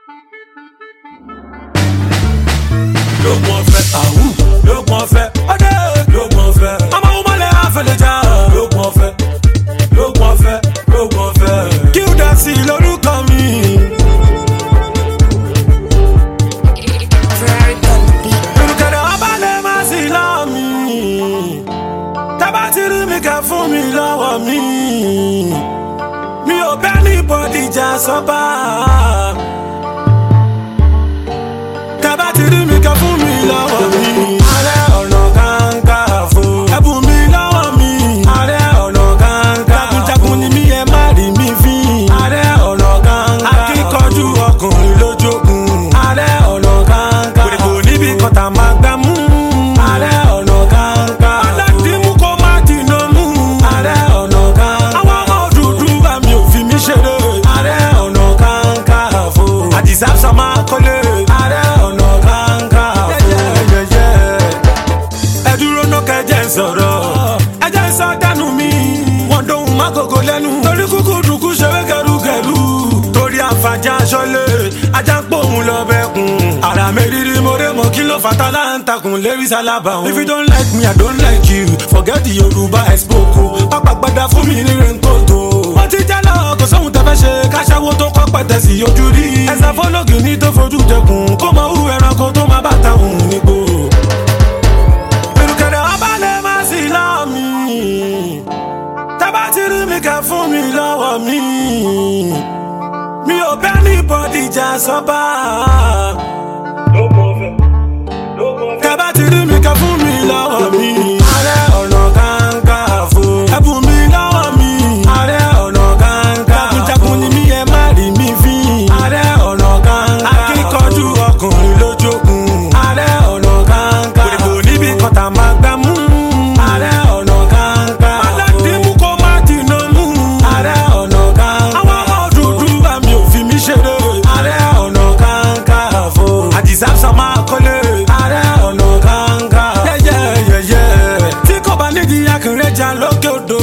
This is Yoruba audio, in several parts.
Lóògùn ọ̀fẹ́, lóògùn ọ̀fẹ́, ọdẹ lóògùn ọ̀fẹ́. Ọmọ ọmọlẹ̀ àfẹlẹ̀já lóògùn ọ̀fẹ́, lóògùn ọ̀fẹ́, lóògùn ọ̀fẹ́. Qdotty lórúkọ mi. Olùkẹ́dẹ̀ ọba lè má sí lọ́wọ́ mi. Tábà ti rí mi kẹ́ fún mi lọ́wọ́ mi. Mi ò bẹ́ ní bọ́dì jà sọ́ba. Tábà ti rí mi kẹ́ fún mi lọ́wọ́ mi. Ààrẹ Ọ̀nà Kakanfò. Ẹ̀bùn mi lọ́wọ́ mi. Ààrẹ Ọ̀nà Kakanfò. Jagunjagun ni mí ẹ má rí mi fín. Ààrẹ Ọ̀nà Kakanfò. Akíkanjú ọkùnrin lójókun. Ààrẹ Ọ̀nà Kakanfò. Kò níbi kan tá máa gbá mú. Ààrẹ Ọ̀nà Kakanfò. Aládìmú kó má dìnnà mú. Ààrẹ Ọ̀nà Kakanfò. Àwọn ọmọ Odùduwà mi ò fi mí ṣeré. Ààrẹ Ọ̀nà Kakanfò. Àdìsá sọmọ akọ́lé. Ààrẹ Ọ̀nà Kakanfò. Ẹ dúró ná kẹjẹ ń sọ̀rọ̀. Ẹ jẹ́ sọ dánú mi. Wọ́n dóhùn má gògó lẹ́nu. Torí kúkú dùkú ṣe wé kẹrùkẹrù. Torí àǹfààjà aṣọ́lé. Ajá ń pòun lọ bẹ́kùn. Àrà mẹ́rìírí mo ré mọ́ kí ló fata láǹtakùn lérí sálábà wọn. If you don't like me, I don't like you. Forget the Yorùbá ẹ̀sìpòkò. Pápá gbadá fún mi ní rẹ́ńkòtò. Wọ́n ti jẹ́ lọ kò sóhun tẹ́ fẹ́ ṣe. Káṣáwó tó kọ́ pẹ̀tẹ́ sí ojú rí. Ẹ̀sà fọ́lọ́gì ní tó fojú jẹkùn. Kó mọ irú ẹranko tó máa bàtà òun nígbò. Olùkẹ́dẹ̀ ọba lè má sí lọ́wọ́ mi. Tábà ti rí mi kẹ́ fún mi lọ́wọ́ mi. Mi ò bẹ́ ní bọ́dì jà sọ́ba. Tábà ti rí mi kẹ́ fún mi lọ́wọ́ mi. Ààrẹ Ọ̀nà Kakanfò. Ẹ̀bùn mi lọ́wọ́ mi. Ààrẹ Ọ̀nà Kakanfò. Jagunjagun ni mí ẹ má rí mi fín. Ààrẹ Ọ̀nà Kakanfò. Akíkanjú ọkùnrin lójókun. Ààrẹ Ọ̀nà Kakanfò. Kò níbi kan tá máa gbá mú. Ààrẹ Ọ̀nà Kakanfò. Aládìmú kó má dìnnà mú. Ààrẹ Ọ̀nà Kakanfò. Àwọn ọmọ Odùduwà mi ò fi mí ṣeré. Ààrẹ Ọ̀nà Kakanfò. Àdìsá sọmọ akọ́lé. Ààrẹ Ọ̀nà Kakanfò. Yẹ́yẹ́yẹ́yẹ́. Tí kò bá nídìí akínrẹ́jà lókè odò.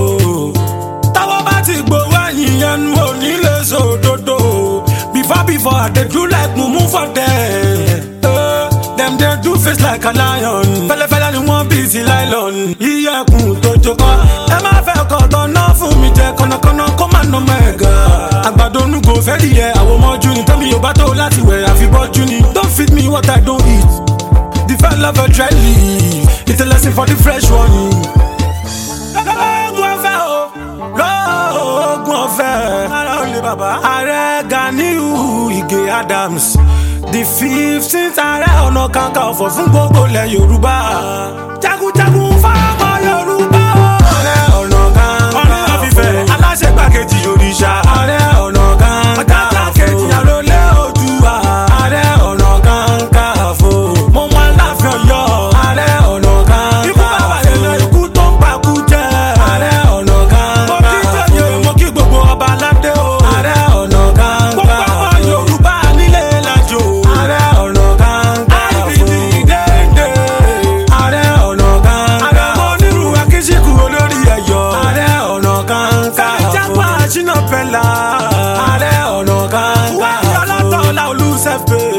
Táwọn bá ti gbowó ẹ̀yìn ẹnu òní lè sòdodo. Before I dey do like mumu for them. Them dey do face like a lion. Fẹ́lẹ́fẹ́lẹ́ ni wọ́n bí ti nylon. Iyẹ̀kùn tó jókòó. Ẹ má fẹ́ kọ́ tọ́nà fún mi jẹ kọ́nàkọ́nà kó má nà mẹ́ga. Àgbàdo onúgo fẹ́ rí ẹ àwọn ọmọjú ni. Tẹ́mi yóò bá tó láti wẹ̀ àfibọ́jú ni. Don't feed me what I don't eat. The fat lover dry leaf. It's a lesson for the fresh one. Lóògùn ọ̀fẹ́ o. Lóògùn ọ̀fẹ́. Ara ò lè bàbá. Ààrẹ Ganiu Ige Adams. The 15th Ààrẹ Ọ̀nà Kakanfò fún gbogbo ilẹ̀ Yorùbá. Jagunjagun fáwọn Yorùbá. Ààrẹ Ọ̀nà Kakanfò. Ọ̀nà àfífẹ́. Aláṣẹ gbàkejì òrìṣà. Ààrẹ Ọ̀nà Kakanfò. Ọ̀tá kejì àrólé Oòduà. Ààrẹ Ọ̀nà Kakanfò. Mo mọ Aláàfin Ọ̀yọ́. Ààrẹ Ọ̀nà Kakanfò. Ikú bàbá èèyàn ikú tó ń pakú jẹ́. Ààrẹ Ọ̀nà Kakanfò. Mo kí jẹ́yẹ mo kí gbogbo ọba aládé o. Ààrẹ Ọ̀nà Kakanfò. Gbogbo ọmọ Yorùbá nílé lájò. Ààrẹ Ọ̀nà Kakanfò. IBD dédé. Ààrẹ Ọ̀nà Kakanfò. Ààrẹ onírú akíṣíkù olórí ẹ̀yọ́. Ààrẹ Ọ̀nà Kakanfò. Jápa Ṣínà Pẹ́lá. Ààrẹ Ọ̀nà Kakanfò. Wáyé ọlọ́tọ̀ ọ̀la olùsẹ̀fẹ̀.